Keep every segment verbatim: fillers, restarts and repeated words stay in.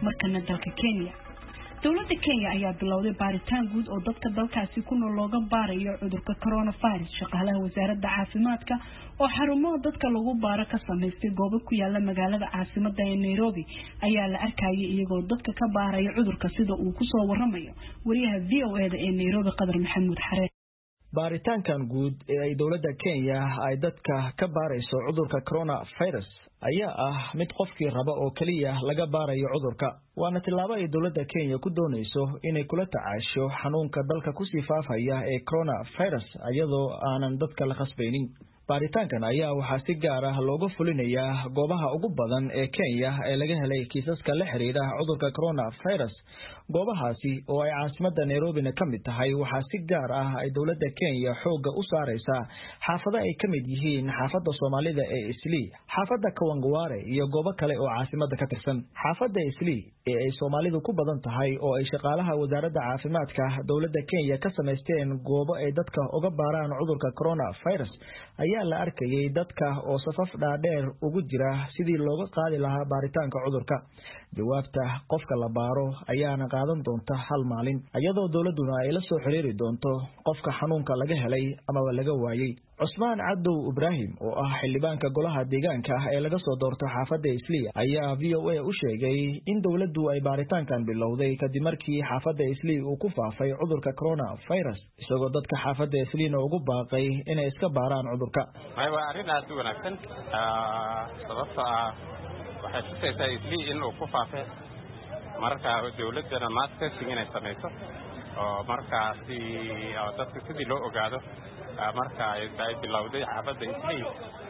markana dalka Kenya dawladda Kenya ayaa bilowday baaritaan guud oo dadka dalkaasi ku nool looga baarayo cudurka coronavirus shaqaalaha wasaaradda caafimaadka oo xarumo dadka lagu baaro ka sameystay goobo ku yaala magaalada caasimadda ee Nairobi ayaa la arkayay iyagoo dadka ka baaraya cudurka sida uu ku soo waramayo wariyaha V O A da ee Nairobi Qadar Maxamuud Xareen baaritaankan guud ee ay dawladda Kenya ay dadka ka baarayso cudurka coronavirus ayaa ah mid qofkii raba oo kaliya laga baarayo cudurka waana tilaabo ay dawladda Kenya ku doonayso inay kula tacaasho xanuunka dalka ku sii faafaya ee coronavirus iyadoo aanan dadka la khasbaynin baaritaankan ayaa waxaa si gaar ah looga fulinayaa goobaha ugu badan ee Kenya ee laga helay kiisaska la xiriira cudurka coronavirus goobahaasi oo ay caasimadda Nairobi ka mid tahay waxaa si gaar ah ay dawladda Kenya xooga u saaraysaa xaafado ay ka mid yihiin xaafadda Soomaalida ee Islii xaafadda Kawangware iyo goobo kale oo caasimadda ka tirsan xaafadda Islii ee ay Soomaalidu ku badan tahay oo ay shaqaalaha wasaaradda caafimaadka dawladda Kenya ka sameysteen goobo ay dadka uga baaraan cudurka coronavirus ayaa la arkayay dadka oo safaf dhaadheer ugu jira sidii looga qaadi lahaa baaritaanka cudurka jawaabta qofka la baaro ayaana qaadan doonta hal maalin iyadoo dawladuna ay la soo xiriiri doonto qofka xanuunka laga helay ama laga waayay Cusmaan Cadow Ibrahim oo ah xildhibaanka golaha deegaanka ee laga soo doorto xaafadda Islii ayaa V O A u sheegay in dawladdu ay baaritaankan bilowday kadib markii xaafadda Islii uu ku faafay cudurka coronavirus isagoo dadka xaafadda Islii ugu baaqay inay iska baaraan cudurka ay waa arrin aad u wanaagsan sababtoo ah waxay tusaysaa Islii in uu ku faafay marka dawladana mask testing inay samayso oo markaasi dadka sidii loo ogaado marka ay bilowday xaafadda Islii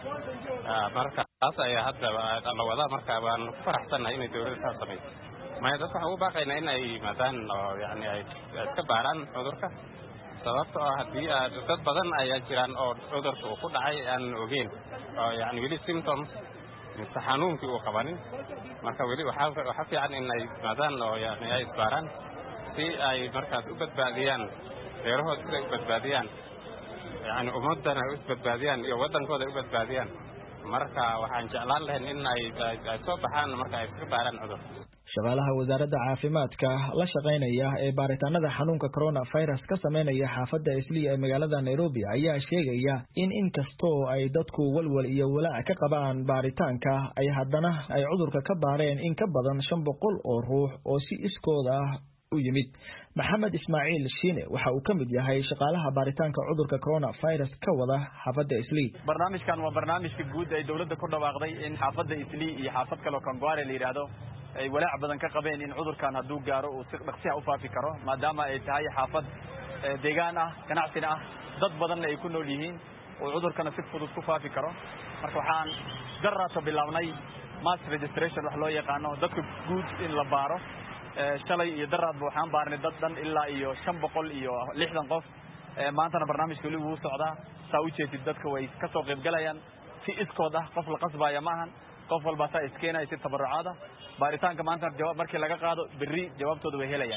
marka taas ay hadda la wada marka waan ku faraxsanahay in dawladda samayso ma dadka waxa u baaqaynaa in ay maadaan oo yani ay iska baaraan cudurka sababtoo ah haddii dad badan ayaa jiraan oo cudurka uu ku dhacay aan ogeyn oo yani weli symptoms mise xanuunkii uu qabanin marka weli waxaa fiican in ay maadaan oo yani ay isbaaraan si ay markaas u badbaadiyaan reerahooda sida u badbaadiyaan يعني ummadana u badbaadiyaan iyo wadankooda u badbaadiyaan marka waxaan jeclaan lahayn in ay soo baxaan marka ay iska baaraan cudur shaqaalaha wasaaradda caafimaadka la shaqeynaya ee baaritaanada xanuunka coronavirus ka sameynaya xaafadda Islii ee magaalada Nairobi ayaa sheegaya in inkastoo ay dadku walwal iyo walaac ka qabaan baaritaanka ay haddana ay cudurka ka baareen in ka badan shan boqol oo ruux oo si iskood ah u yimid Maxamed Ismaaciil Shiine waxa uu kamid yahay shaqaalaha baaritaanka cudurka coronavirus ka wada xaafadda Islii barnaamijkan waa barnaamijka guud ee dawladda ku dhawaaqday in xaafadda Islii iyo xaafad kale oo Kawangware la yiraahdo ay walaac badan ka qabeen in cudurkan hadduu gaaro uu si dhaqsi ah u faafi karo maadaama ay tahay xaafad deegaan ah ganacsi ah dad badan ay ku nool yihiin oo cudurkana si fudud ku faafi karo marka waxaan daraato bilaabnay mass registration wax loo yaqaano dadka guud in la baaro shalay iyo daraad waxaan baarnay dad dhan ilaa iyo shan boqol iyo lixdan qof maantana barnaamijka wali wuu socdaa saa u jeedid dadka way ka soo qayb galayaan si iskood ah qof la qasbaya maahan qof walba saa iskeenay si tabarucaad ah baaritaanka maanta jawaab markii laga qaado berri jawaabtooda way helayaan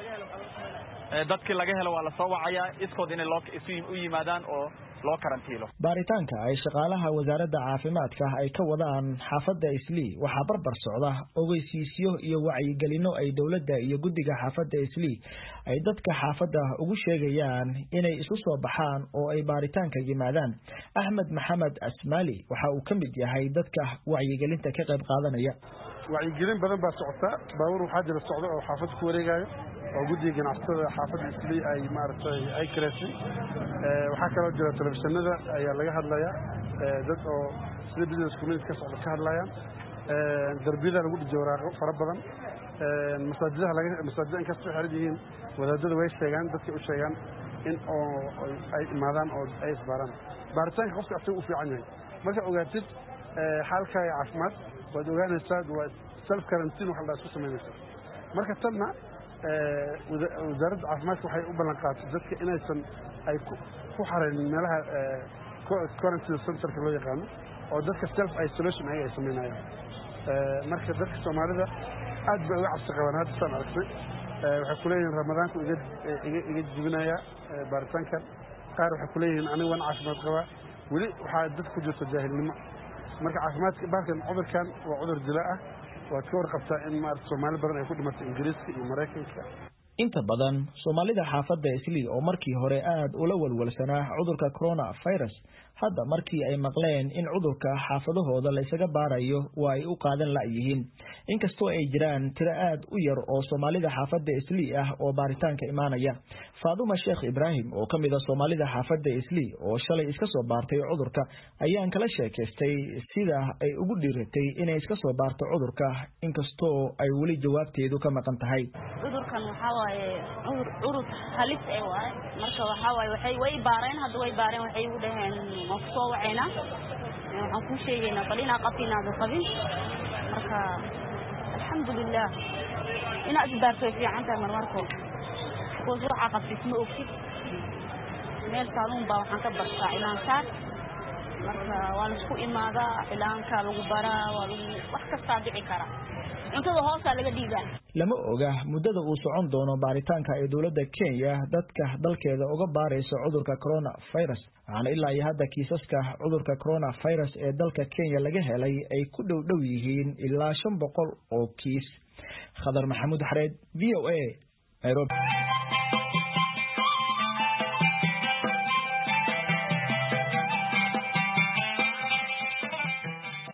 dadkii laga helo waa la soo wacayaa iskood inay loo u yimaadaan oo loo karantiilo baaritaanka ay shaqaalaha wasaaradda caafimaadka ay ka wadaan xaafadda Islii waxa barbar socda ogeysiisyo iyo wacyigelino ay dawladda iyo guddiga xaafadda Islii ay dadka xaafadda ugu sheegayaan inay isu soo baxaan oo ay baaritaanka yimaadaan Ahmed Maxamed Asmali waxa uu kamid yahay dadka wacyigelinta ka qayb qaadanaya wacyigelin badan baa socota baawur waxa jira socdo oo xaafadda ku wareegayo oo guddiga ganacsatada xaafadda Islii ay maartay ay kareesay ee waxa kale oo jira telefishinada ayaa laga hadlayaa dad oo sida business community ka socda ka hadlayaan ee darbiyada lagu dhijooraaqo fara badan ee masaajidada laga masaajidada in ka soo xiriir yihiin wadaadada way sheegaan dadka u sheegaan in oo ay imaadaan oo ay isbaaraan baaritaanka qofka asoo u fiican yahay marka ogaatid ee xaalka caafimaad waad ogaanaysaa waa self quarantine waxa la isku sameeyay marka tanna wasaaradda caafimaadka waxay u ballan qaaday dadka inaysan ay ku xareen meelaha quarantine centerka loo yaqaano oo dadka self isolation ay sameynayaan marka dadka Soomaalida aad bay uga cabsi qabaan hadda san aragtay waxay ku leeyihiin ramadaanku iga iga jibinaya baaritaanka qaar waxay ku leeyihiin aniga waan caafimaad qabaa weli waxa dad ku jirto jaahilnimo marka caafimaadka baalkan cudurkan waa cudur dilaa ah waad ka warqabtaa in maaragtay Soomaali badan ay ku dhimatay Ingiriiska iyo Mareykanka. inta badan Soomaalida xaafadda Islii oo markii hore aad ula walwalsanaa cudurka coronavirus hadda markii ay maqleen in cudurka xaafadahooda la isaga baarayo waa ay u qaadan la yihiin inkastoo ay jiraan tiro aad u yar oo Soomaalida xaafadda Islii ah oo baaritaanka imaanaya Faaduma Sheekh Ibrahim oo kamid ah Soomaalida xaafadda Islii oo shalay iska soo baartay cudurka ayaan kala sheekaystay sida ay ugu dhiiratay inay iska soo baarto cudurka inkastoo ay wali jawaabteedu ka maqan tahay cudurkan waxa waaye urur halis ay waay marka waxa waaye waxay way baareen hadda way baareen waxay u dhaheen soo wacayna waxaan ku sheegaynaa bal inaa qabinaado qabin marka alxamdulillah ina isbaartay fiican tahay marmarko oo waxa qabtay ma ogtid meel saalun baa waxaan ka bartaa ilaan saar marka waa la isku imaadaa ilaanka lagu baraa waa lagu wax kasta dhici kara intada hoosa laga dhigaa lama oga muddada uu socon doono baaritaanka ay dawladda Kenya dadka dalkeeda uga baarayso cudurka coronavirus aan ilaa iyo hadda kiisaska cudurka coronavirus ee dalka Kenya laga helay ay ku dhow dhow yihiin ilaa shan boqol oo kiis Khadar Maxamuud Xareed V O A Nairobi